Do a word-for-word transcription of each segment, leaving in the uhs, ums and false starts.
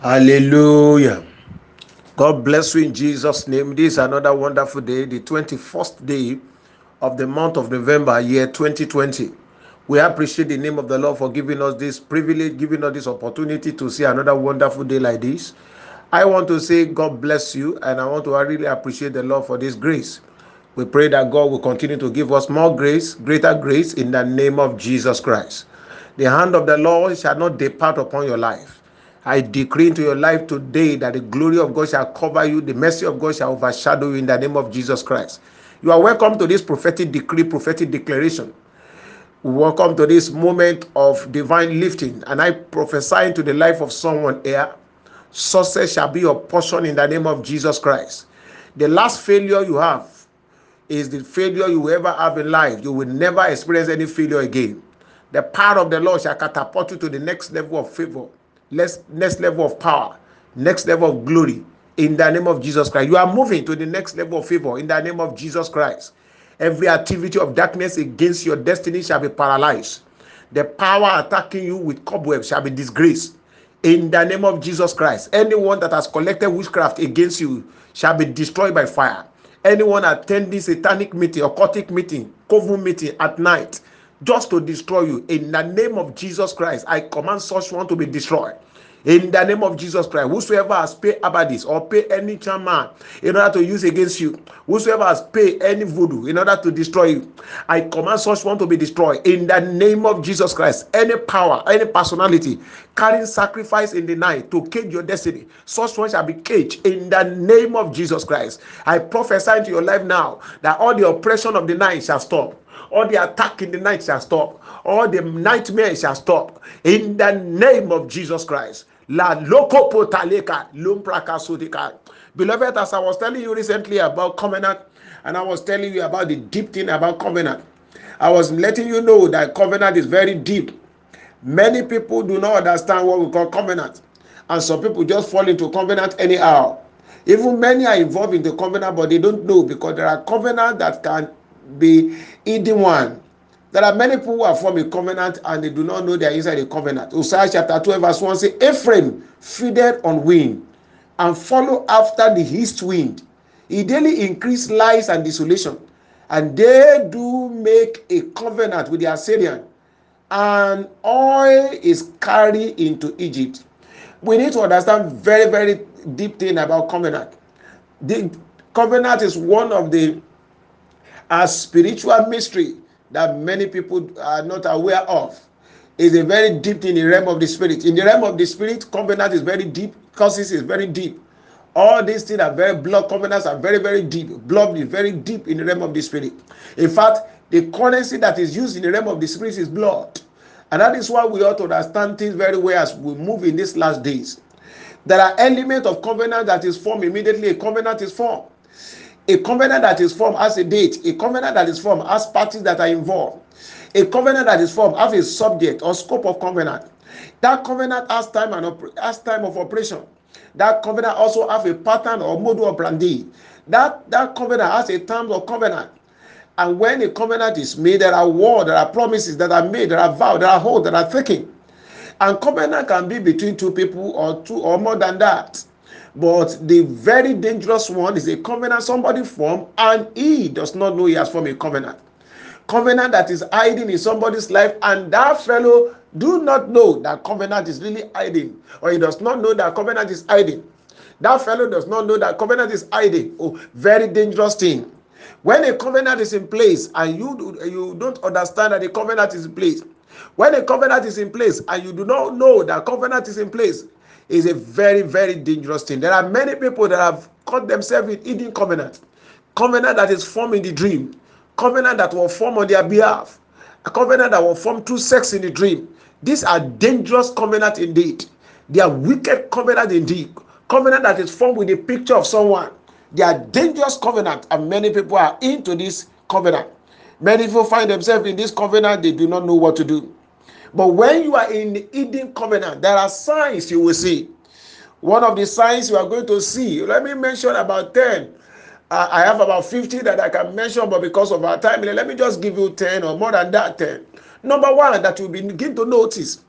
Hallelujah. God bless you in Jesus' name. This is another wonderful day, the twenty-first day of the month of November, year twenty twenty. We appreciate the name of the Lord for giving us this privilege, giving us this opportunity to see another wonderful day like this. I want to say God bless you, and I want to really appreciate the Lord for this grace. We pray that God will continue to give us more grace, greater grace in the name of Jesus Christ. The hand of the Lord shall not depart upon your life. I decree into your life today that the glory of God shall cover you, the mercy of God shall overshadow you in the name of Jesus Christ. You are welcome to this prophetic decree, prophetic declaration. Welcome to this moment of divine lifting. And I prophesy into the life of someone here. Success shall be your portion in the name of Jesus Christ. The last failure you have is the failure you will ever have in life. You will never experience any failure again. The power of the Lord shall catapult you to the next level of favor, next, next level of power, next level of glory in the name of Jesus Christ. You are moving to the next level of favor in the name of Jesus Christ. Every activity of darkness against your destiny shall be paralyzed. The power attacking you with cobwebs shall be disgraced in the name of Jesus Christ. Anyone that has collected witchcraft against you shall be destroyed by fire. Anyone attending satanic meeting, occultic meeting, coven meeting at night, just to destroy you, in the name of Jesus Christ, I command such one to be destroyed. In the name of Jesus Christ, whosoever has paid abadis or pay any charmer in order to use against you, whosoever has paid any voodoo in order to destroy you, I command such one to be destroyed. In the name of Jesus Christ, any power, any personality carrying sacrifice in the night to cage your destiny, such one shall be caged in the name of Jesus Christ. I prophesy into your life now that all the oppression of the night shall stop. All the attack in the night shall stop. All the nightmare shall stop. In the name of Jesus Christ. La loko potaleka lumpraka sudika. Beloved, as I was telling you recently about covenant, and I was telling you about the deep thing about covenant, I was letting you know that covenant is very deep. Many people do not understand what we call covenant, and some people just fall into covenant anyhow. Even many are involved in the covenant, but they don't know, because there are covenants that can be hidden one. There are many people who are formed a covenant and they do not know they are inside a covenant. Hosea chapter twelve verse one says, Ephraim feedeth on wind and follow after the east wind. He daily increase lies and desolation. And they do make a covenant with the Assyrian, and oil is carried into Egypt. We need to understand very, very deep thing about covenant. The covenant is one of the uh, spiritual mystery that many people are not aware of. Is a very deep thing in the realm of the spirit. In the realm of the spirit, covenant is very deep. Curses is very deep. All these things are very blood. Covenants are very, very deep. Blood is very deep in the realm of the spirit. In fact, the currency that is used in the realm of the spirit is blood. And that is why we ought to understand things very well as we move in these last days. There are elements of covenant that is formed immediately. A covenant is formed. A covenant that is formed has a date. A covenant that is formed has parties that are involved. A covenant that is formed has a subject or scope of covenant. That covenant has time and has time of operation. That covenant also has a pattern or modus operandi. That that covenant has a term of covenant. And when a covenant is made, there are words, there are promises that are made, there are vows, there are oaths that are taken. And covenant can be between two people or two or more than that. But the very dangerous one is a covenant somebody formed and he does not know he has formed a covenant. Covenant that is hiding in somebody's life, and that fellow do not know that covenant is really hiding, or he does not know that covenant is hiding. That fellow does not know that covenant is hiding. Oh, very dangerous thing. When a covenant is in place and you you don't understand that the covenant is in place, when a covenant is in place and you do not know that covenant is in place, is a very, very dangerous thing. There are many people that have caught themselves in hidden covenant, covenant that is formed in the dream, covenant that will form on their behalf, a covenant that will form through sex in the dream. These are dangerous covenant indeed. They are wicked covenant indeed. Covenant that is formed with a picture of someone. They are dangerous covenant, and many people are into this covenant. Many people find themselves in this covenant, they do not know what to do. But when you are in the hidden covenant, there are signs you will see. One of the signs you are going to see, let me mention about ten. Uh, I have about fifty that I can mention, but because of our time, let me just give you ten or more than that ten. Number one that you begin to notice,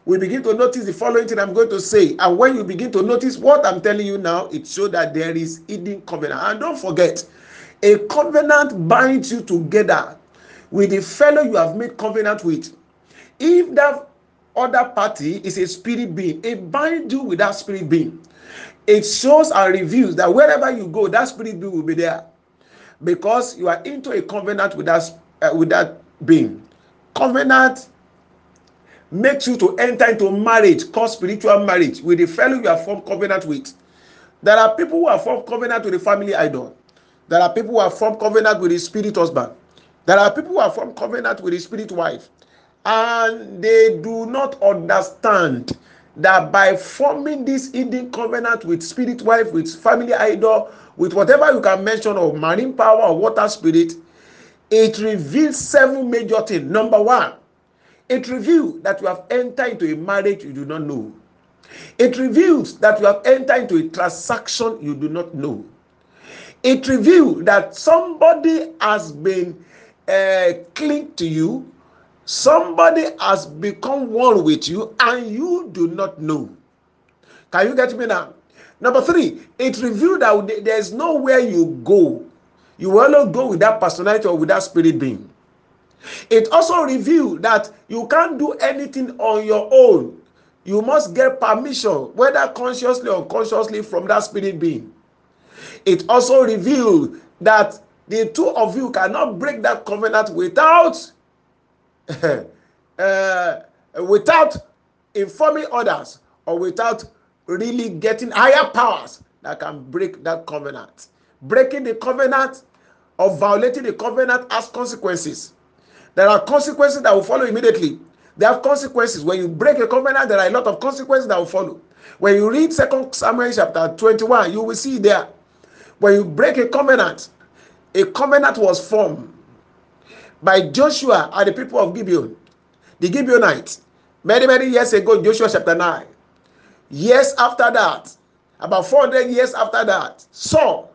we begin to notice the following thing I'm going to say. And when you begin to notice what I'm telling you now, it shows that there is hidden covenant. And don't forget, a covenant binds you together with the fellow you have made covenant with. If that other party is a spirit being, it binds you with that spirit being. It shows and reveals that wherever you go, that spirit being will be there, because you are into a covenant with that uh, with that being. Covenant makes you to enter into marriage, called spiritual marriage, with the fellow you have formed covenant with. There are people who have formed covenant with the family idol. There are people who have formed covenant with the spirit husband. There are people who have formed covenant with the spirit wife. And they do not understand that by forming this hidden covenant with spirit wife, with family idol, with whatever you can mention of marine power or water spirit, it reveals seven major things. Number one, it reveals that you have entered into a marriage you do not know. It reveals that you have entered into a transaction you do not know. It reveals that somebody has been uh, clinged to you. Somebody has become one with you and you do not know. Can you get me now? Number three, it reveals that there is nowhere you go. You will not go with that personality or with that spirit being. It also reveals that you can't do anything on your own. You must get permission, whether consciously or unconsciously, from that spirit being. It also reveals that the two of you cannot break that covenant without uh, without informing others, or without really getting higher powers that can break that covenant. Breaking the covenant or violating the covenant has consequences. There are consequences that will follow immediately. There are consequences. When you break a covenant, there are a lot of consequences that will follow. When you read Second Samuel chapter twenty-one, you will see there. When you break a covenant, a covenant was formed by Joshua and the people of Gibeon, the Gibeonites, many, many years ago, Joshua chapter nine. Years after that, about four hundred years after that, Saul,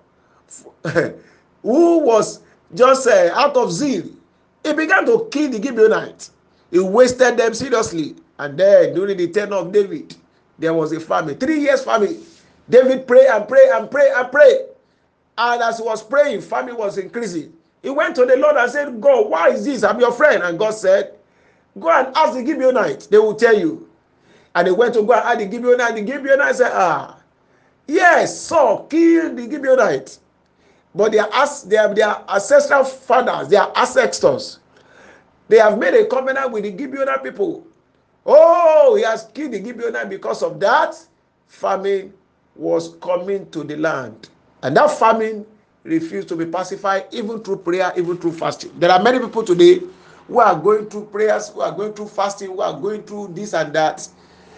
who was just uh, out of zeal, he began to kill the Gibeonites. He wasted them seriously. And then, during the tenure of David, there was a famine. Three years famine. David prayed and prayed and prayed and prayed. And as he was praying, famine was increasing. He went to the Lord and said, God, why is this? I'm your friend. And God said, go and ask the Gibeonites. They will tell you. And he went to go and ask the Gibeonites. The Gibeonites said, ah, yes, Saul killed the Gibeonites. But their, their, their ancestral fathers, their ancestors, they have made a covenant with the Gibeonite people. Oh, he has killed the Gibeonite. Because of that, famine was coming to the land. And that famine refused to be pacified, even through prayer, even through fasting. There are many people today who are going through prayers, who are going through fasting, who are going through this and that.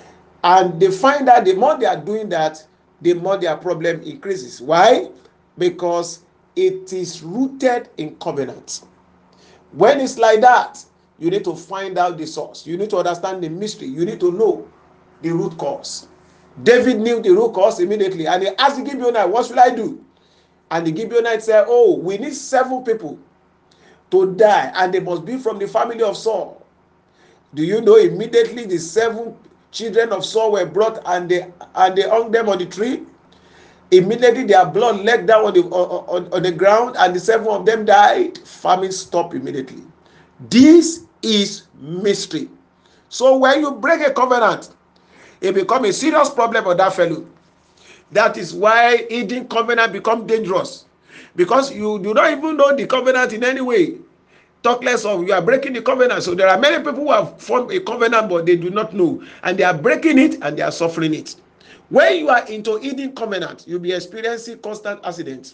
And they find that the more they are doing that, the more their problem increases. Why? Because it is rooted in covenant. When it's like that, you need to find out the source. You need to understand the mystery. You need to know the root cause. David knew the root cause immediately, and he asked the Gibeonite, what should I do? And the Gibeonite said, oh, we need seven people to die, and they must be from the family of Saul. Do you know immediately the seven children of Saul were brought, and they and they hung them on the tree? Immediately their blood let down on the on, on the ground, and the seven of them died. Famine stopped immediately. This is mystery. So when you break a covenant, it becomes a serious problem for that fellow. That is why hidden covenant become dangerous, because you do not even know the covenant in any way. Talk less of you are breaking the covenant. So there are many people who have formed a covenant, but they do not know, and they are breaking it and they are suffering it. When you are into hidden covenant, you'll be experiencing constant accidents.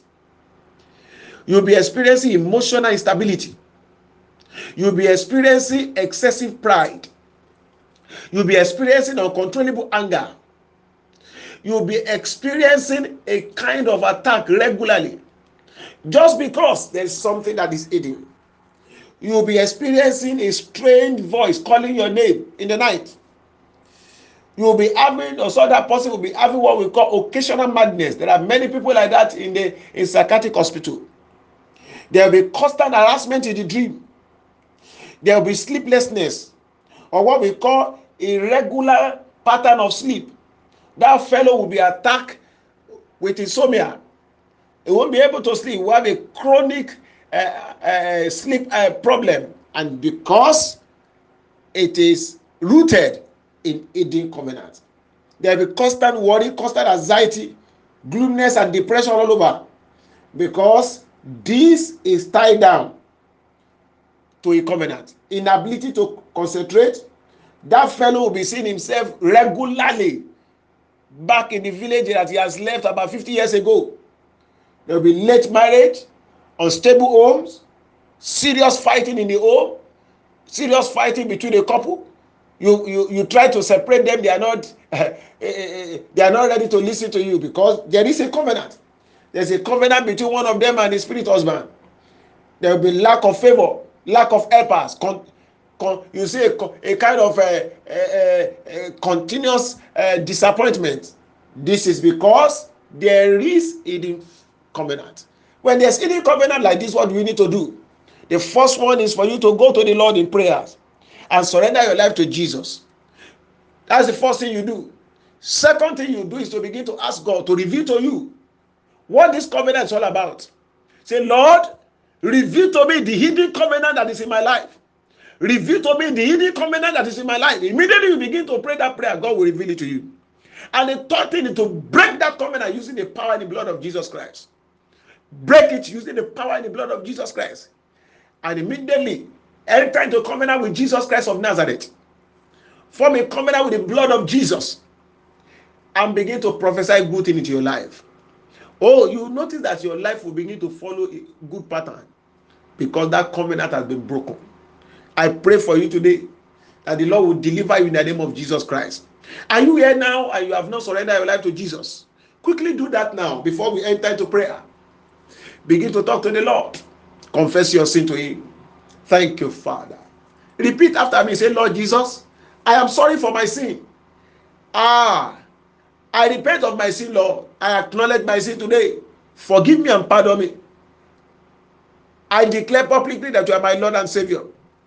You'll be experiencing emotional instability. You'll be experiencing excessive pride. You'll be experiencing uncontrollable anger. You'll be experiencing a kind of attack regularly, just because there's something that is hidden. You'll be experiencing a strange voice calling your name in the night. You'll be having, or so that person will be having what we call occasional madness. There are many people like that in the in psychiatric hospital. There will be constant harassment in the dream. There will be sleeplessness, or what we call irregular pattern of sleep, that fellow will be attacked with insomnia. He won't be able to sleep. He will have a chronic uh, uh, sleep uh, problem. And because it is rooted in Eden covenant, there will be constant worry, constant anxiety, gloominess, and depression all over. Because this is tied down to a covenant. Inability to concentrate, that fellow will be seeing himself regularly back in the village that he has left about fifty years ago. There will be late marriage, unstable homes, serious fighting in the home, serious fighting between the couple. You, you, you try to separate them, they are not uh, they are not ready to listen to you because there is a covenant. There's a covenant between one of them and the spirit husband. There will be lack of favor, lack of helpers. Con, con, you see a, a kind of a, a, a, a continuous uh, disappointment. This is because there is hidden covenant. When there's hidden covenant like this, what do you need to do? The first one is for you to go to the Lord in prayers and surrender your life to Jesus. That's the first thing you do. Second thing you do is to begin to ask God to reveal to you what this covenant is all about. Say, Lord, reveal to me the hidden covenant that is in my life. Reveal to me the hidden covenant that is in my life. Immediately you begin to pray that prayer, God will reveal it to you. And the third thing is to break that covenant using the power and the blood of Jesus Christ. Break it using the power and the blood of Jesus Christ. And immediately enter into covenant with Jesus Christ of Nazareth. Form a covenant with the blood of Jesus. And begin to prophesy good things into your life. Oh, you notice that your life will begin to follow a good pattern because that covenant has been broken. I pray for you today that the Lord will deliver you in the name of Jesus Christ. Are you here now and you have not surrendered your life to Jesus? Quickly do that now before we enter into prayer. Begin to talk to the Lord. Confess your sin to Him. Thank you, Father. Repeat after me. Say, Lord Jesus, I am sorry for my sin. Ah, I repent of my sin, Lord. I acknowledge my sin today. Forgive me and pardon me. I declare publicly that you are my Lord and Savior.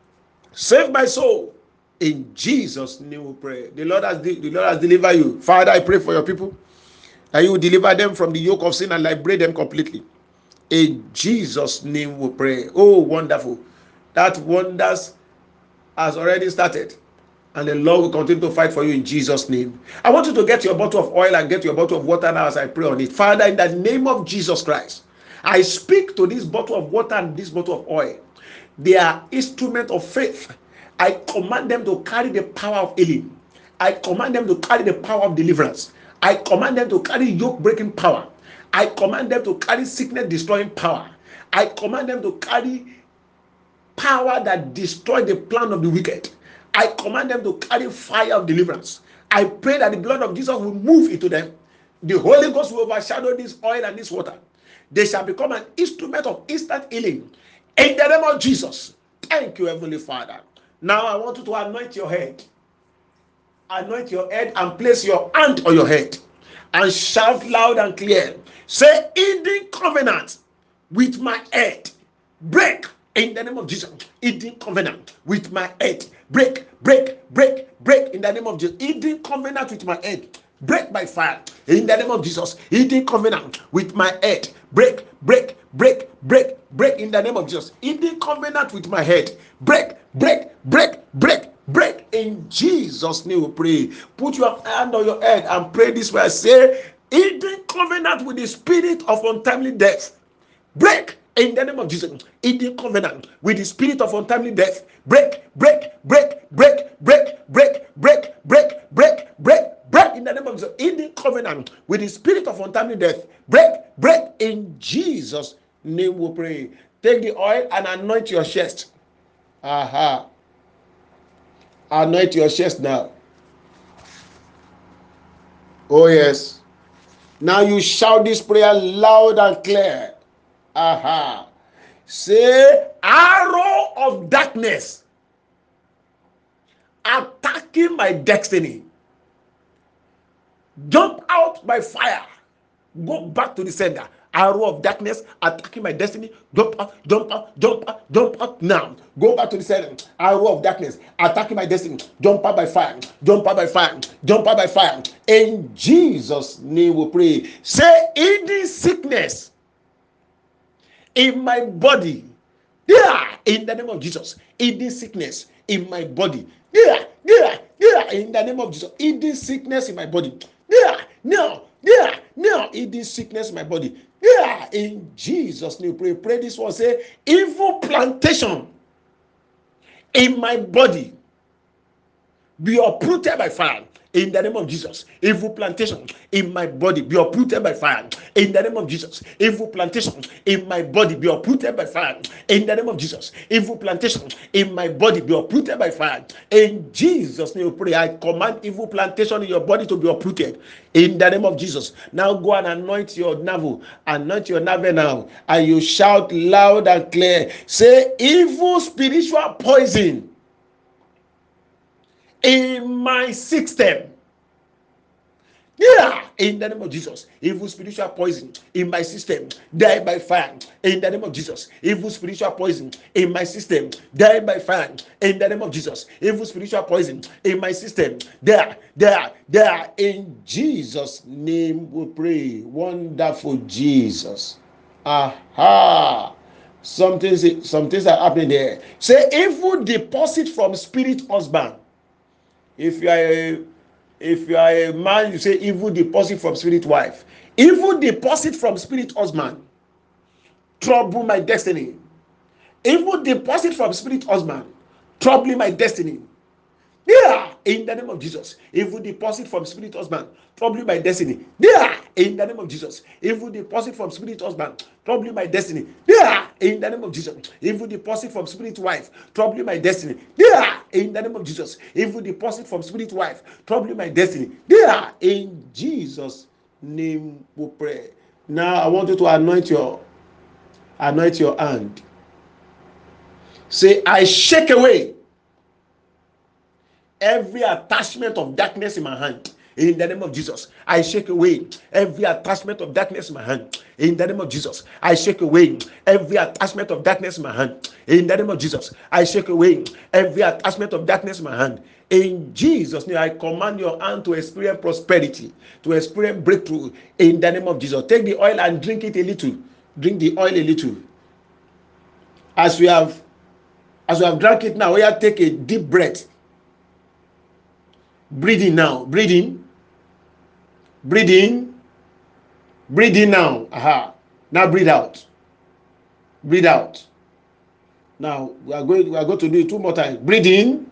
Save my soul. In Jesus' name we pray. The Lord has, the Lord has delivered you. Father, I pray for your people that you will deliver them from the yoke of sin and liberate them completely. In Jesus' name we pray. Oh, wonderful. That wonders has already started. And the Lord will continue to fight for you in Jesus' name. I want you to get your bottle of oil and get your bottle of water now as I pray on it. Father, in the name of Jesus Christ, I speak to this bottle of water and this bottle of oil. They are instruments of faith. I command them to carry the power of healing. I command them to carry the power of deliverance. I command them to carry yoke-breaking power. I command them to carry sickness-destroying power. I command them to carry power that destroys the plan of the wicked. I command them to carry fire of deliverance. I pray that the blood of Jesus will move into them. The Holy Ghost will overshadow this oil and this water. They shall become an instrument of instant healing. In the name of Jesus. Thank you, Heavenly Father. Now I want you to anoint your head. Anoint your head and place your hand on your head. And shout loud and clear. Say, Eden covenant with my head. Break. In the name of Jesus, Eden covenant with my head. Break, break, break, break. In the name of Jesus, Eden covenant with my head. Break by fire. In the name of Jesus, Eden covenant with my head. Break, break, break, break, break. In the name of Jesus, Eden covenant with my head. Break, break, break, break, break. In Jesus' name we pray. Put your hand on your head and pray this way. Say, Eden covenant with the spirit of untimely death. Break. In the name of Jesus, Eden covenant with the spirit of untimely death. Break, break, break, break, break, break, break, break, break, break, break. In the name of Jesus, Eden covenant with the spirit of untimely death. Break, break. In Jesus' name we pray. Take the oil and anoint your chest. Aha. Anoint your chest now. Oh yes. Now you shout this prayer loud and clear. Aha. Say, arrow of darkness attacking my destiny. Jump out by fire. Go back to the sender. Arrow of darkness attacking my destiny. Jump up, jump up, jump up, jump up now. Go back to the sender. Arrow of darkness attacking my destiny. Jump up by fire. Jump up by fire. Jump up by fire. In Jesus' name we pray. Say, any sickness in my body, yeah, in the name of Jesus. Any sickness in my body, yeah, yeah, yeah, in the name of Jesus. Any sickness in my body, yeah, no, yeah, no, any sickness in my body, yeah, in Jesus' name. Pray, pray this one. Say, evil plantation in my body be uprooted by fire. In the name of Jesus, evil plantation in my body be uprooted by fire. In the name of Jesus, evil plantation in my body be uprooted by fire. In the name of Jesus, evil plantation in my body be uprooted by fire. In Jesus' name, we pray. I command evil plantation in your body to be uprooted. In the name of Jesus. Now go and anoint your navel. Anoint your navel now, and you shout loud and clear. Say, evil spiritual poison in my system. Yeah, in the name of Jesus. Evil spiritual poison in my system, die by fire. In the name of Jesus. Evil spiritual poison in my system, die by fire. In the name of Jesus. Evil spiritual poison in my system, there, there, there. In Jesus' name we pray. Wonderful Jesus. Aha. Something, some things are happening there. Say, evil deposit from spirit husband. If you are a If you are a man, you say evil deposit from spirit wife. Evil deposit from spirit husband. Trouble my destiny. Evil deposit from spirit husband. Troubling my destiny. Yeah, in the name of Jesus. Evil deposit from spirit husband. Troubling my destiny. Yeah, in the name of Jesus. Evil deposit from spirit husband. Troubling my destiny. Yeah, in the name of Jesus. Evil deposit from spirit wife. Troubling my destiny. Yeah, in the name of Jesus. Evil deposit from spirit wife. Troubling my destiny. Yeah, in Jesus' name we pray. Now I want you to anoint your anoint your hand. Say, I shake away every attachment of darkness in my hand. In the name of Jesus, I shake away every attachment of darkness in my hand. In the name of Jesus, I shake away every attachment of darkness in my hand. In the name of Jesus, I shake away every attachment of darkness in my hand. In Jesus' name, I command your hand to experience prosperity, to experience breakthrough. In the name of Jesus, take the oil and drink it a little. Drink the oil a little. As we have, as we have drank it now, we have to take a deep breath. Breathing now, breathing, breathing, breathing now. Aha. Now breathe out. Breathe out. Now we are going. We are going to do it two more times. Breathing,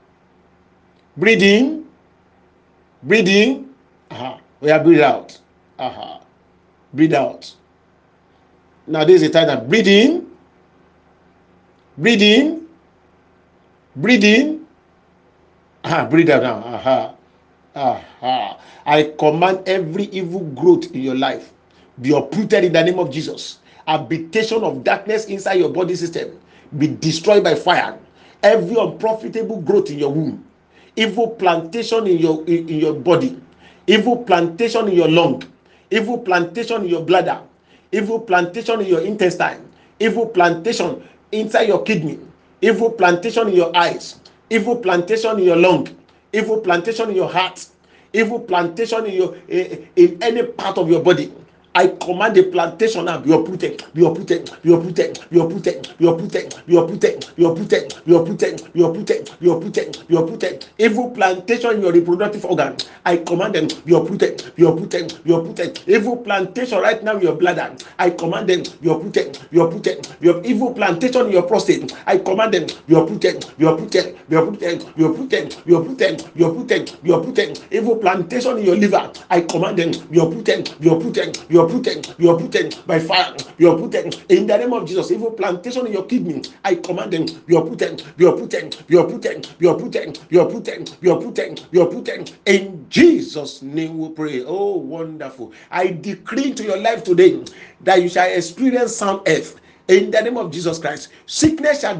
breathing, breathing. Aha. We are breathe out. Aha. Breathe out. Now this is the time that breathing, breathing, breathing. Ah, breathe out now. Aha. Aha. I command every evil growth in your life be uprooted in the name of Jesus. Habitation of darkness inside your body system be destroyed by fire. Every unprofitable growth in your womb, evil plantation in your in, in your body, evil plantation in your lung, evil plantation in your bladder, evil plantation in your intestine, evil plantation inside your kidney, evil plantation in your eyes, evil plantation in your lung, evil plantation in your heart, evil plantation in your in, in any part of your body. I command the plantation now be uprooted, be uprooted, be uprooted, be uprooted, be uprooted, be uprooted, be uprooted, be uprooted, be uprooted, be uprooted, be uprooted. Evil plantation in your reproductive organ, I command them be uprooted, be uprooted, be uprooted. Evil plantation right now in your bladder, I command them be uprooted, be uprooted. Be evil plantation in your prostate, I command them be uprooted, be uprooted, be uprooted, be uprooted, be uprooted, be uprooted, be uprooted. Evil plantation in your liver, I command them be uprooted, be uprooted, be uprooted, be uprooted by fire, be uprooted in the name of Jesus. Evil plantation in your kidney, I command them be uprooted, be uprooted, be uprooted, be uprooted, be uprooted, be uprooted, be uprooted. In Jesus' name we pray. Oh, wonderful. I decree into your life today that you shall experience sound earth. In the name of Jesus Christ, sickness shall dis-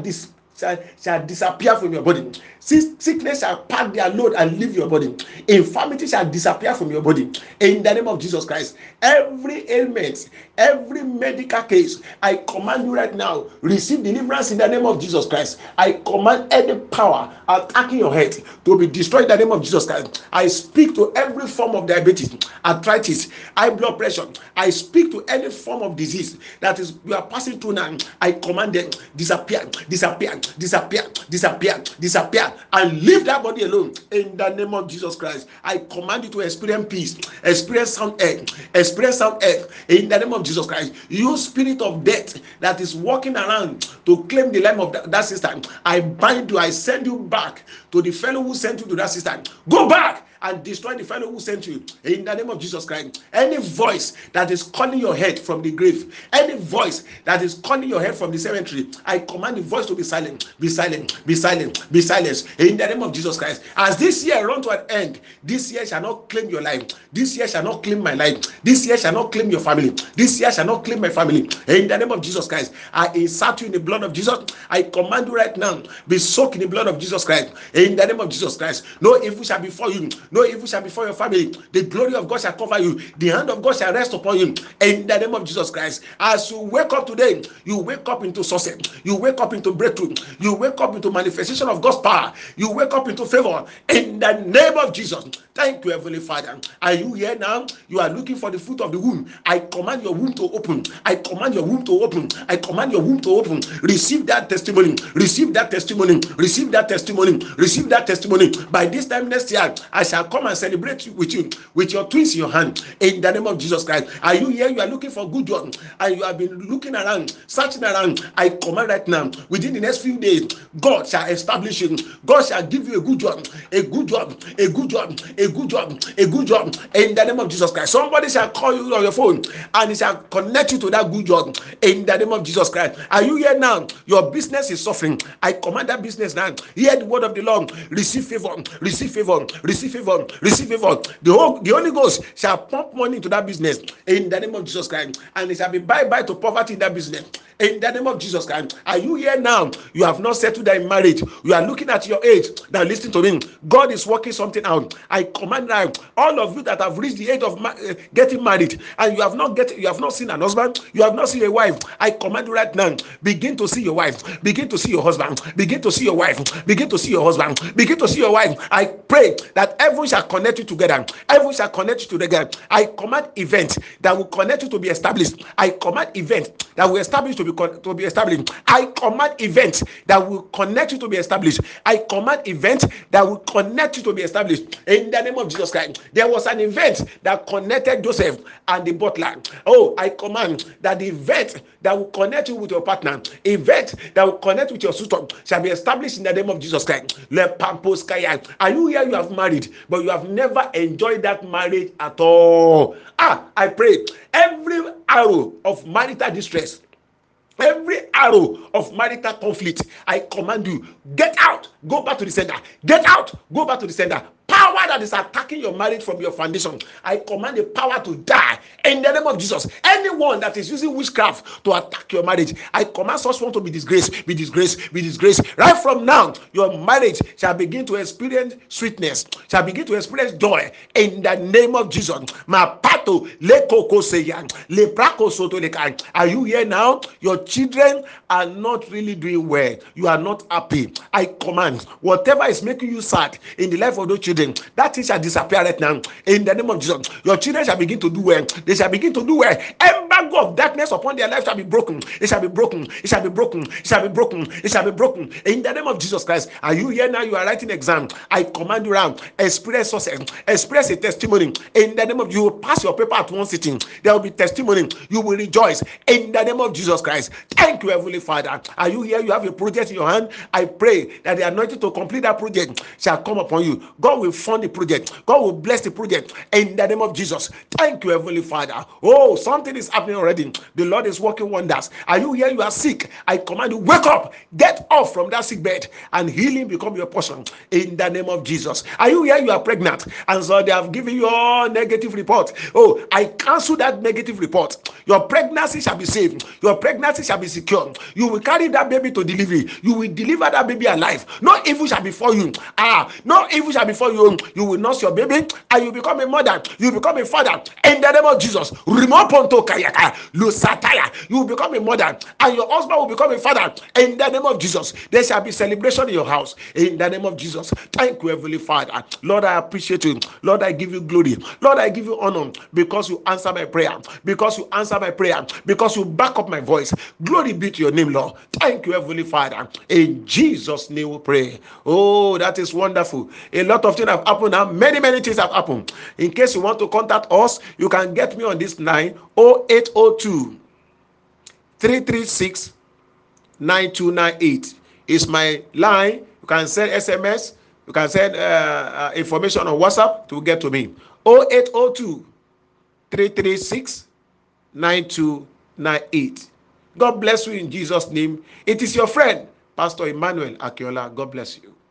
shall, shall disappear from your body. Sickness shall pack their load and leave your body. Infirmity shall disappear from your body. In the name of Jesus Christ, every ailment, every medical case, I command you right now, receive deliverance in the name of Jesus Christ. I command any power attacking your head to be destroyed in the name of Jesus Christ. I speak to every form of diabetes, arthritis, high blood pressure. I speak to any form of disease that is you are passing through now. I command them disappear, disappear, disappear, disappear, disappear, and leave that body alone in the name of Jesus Christ. I command you to experience peace, experience sound air, experience sound air in the name of Jesus Christ. You spirit of death that is walking around to claim the life of that, that sister, I bind you, I send you back to the fellow who sent you to that sister. Go back and destroy the fellow who sent you in the name of Jesus Christ. Any voice that is calling your head from the grave, any voice that is calling your head from the cemetery, I command the voice to be silent, be silent, be silent, be silent in the name of Jesus Christ. As this year run to an end, this year shall not claim your life, this year shall not claim my life, this year shall not claim your family, this year shall not claim my family in the name of Jesus Christ. I insert you in the blood of Jesus. I command you right now, be soaked in the blood of Jesus Christ in the name of Jesus Christ. No evil shall befall you, no evil shall befall your family. The glory of God shall cover you, the hand of God shall rest upon you in the name of Jesus Christ. As you wake up today, you wake up into success, you wake up into breakthrough, you wake up into manifestation of God's power, you wake up into favor in the name of Jesus. Thank you, Heavenly Father. Are you here now? You are looking for the fruit of the womb. I command your womb to open. I command your womb to open. I command your womb to open. Receive that testimony. Receive that testimony. Receive that testimony. Receive that testimony. By this time next year, I shall come and celebrate with you with your twins in your hand in the name of Jesus Christ. Are you here? You are looking for good job and you have been looking around, searching around. I command right now, within the next few days, God shall establish you. God shall give you a good job, a good job, a good job, a good job, a good job in the name of Jesus Christ. Somebody shall call you on your phone and he shall connect you to that good job in the name of Jesus Christ. Are you here now? Your business is suffering. I command that business now. Hear the word of the Lord. Receive favor, receive favor, receive favor, receive favor. The, whole, the Holy Ghost shall pump money into that business in the name of Jesus Christ, and it shall be bye-bye to poverty in that business in the name of Jesus Christ. Are you here now? You have not settled that in marriage. You are looking at your age. Now listen to me. God is working something out. I command now, all of you that have reached the age of ma- uh, getting married, and you have not get, you have not seen an husband, you have not seen a wife. I command you right now, begin to see your wife, begin to see your husband, begin to see your wife, begin to see your husband, begin to see your wife. I pray that everyone shall connect you together. Everyone shall connect you together. I command events that will connect you to be established. I command events that will establish to be to be established. I command events that will connect you to be established. I command events that will connect you to be established in the name of Jesus Christ. There was an event that connected Joseph and the butler. Oh, I command that the event that will connect you with your partner, event that will connect with your sister, shall be established in the name of Jesus Christ. Are you here? You have married, but you have never enjoyed that marriage at all. Ah, I pray every arrow of marital distress, every arrow of marital conflict, I command you, get out, go back to the sender, get out, go back to the sender. Power that is attacking your marriage from your foundation, I command the power to die in the name of Jesus. Anyone that is using witchcraft to attack your marriage, I command such one to be disgraced, be disgraced, be disgraced. Right from now, your marriage shall begin to experience sweetness, shall begin to experience joy in the name of Jesus. Mapato lekoko seyan leprako soto lekan. Are you here now? Your children are not really doing well. You are not happy. I command whatever is making you sad in the life of those children, that thing shall disappear right now in the name of Jesus. Your children shall begin to do well. They shall begin to do well. Embargo of darkness upon their life shall be broken. It shall be broken. It shall be broken. It shall be broken. It shall be broken in the name of Jesus Christ. Are you here now? You are writing exam. I command you around. Express success. Express a testimony in the name of. You will pass your paper at one sitting. There will be testimony. You will rejoice in the name of Jesus Christ. Thank you, Heavenly Father. Are you here? You have a project in your hand. I pray that the anointing to complete that project shall come upon you. God will fund the project. God will bless the project in the name of Jesus. Thank you, Heavenly Father. Oh, something is happening already. The Lord is working wonders. Are you here? You are sick. I command you, wake up, get off from that sick bed, and healing become your portion in the name of Jesus. Are you here? You are pregnant, and so they have given you all negative report. Oh, I cancel that negative report. Your pregnancy shall be saved. Your pregnancy shall be secure. You will carry that baby to delivery. You will deliver that baby alive. No evil shall befall you. Ah, no evil shall befall you. You will nurse your baby, and you become a mother. You become a father in the name of Jesus. Rimoponto kayaka lusataya. You will become a mother, and your husband will become a father in the name of Jesus. There shall be celebration in your house in the name of Jesus. Thank you, Heavenly Father. Lord, I appreciate you. Lord, I give you glory. Lord, I give you honor because you answer my prayer. Because you answer my prayer. Because you back up my voice. Glory be to your name, Lord. Thank you, Heavenly Father. In Jesus' name we pray. Oh, that is wonderful. A lot of things have happened now. Many, many things have happened. In case you want to contact us, you can get me on this line oh eight oh two, three three six, nine two nine eight. Is my line. You can send S M S. You can send uh, uh, information on WhatsApp to get to me. oh eight oh two, three three six, nine two nine eight. God bless you in Jesus' name. It is your friend, Pastor Emmanuel Akiola. God bless you.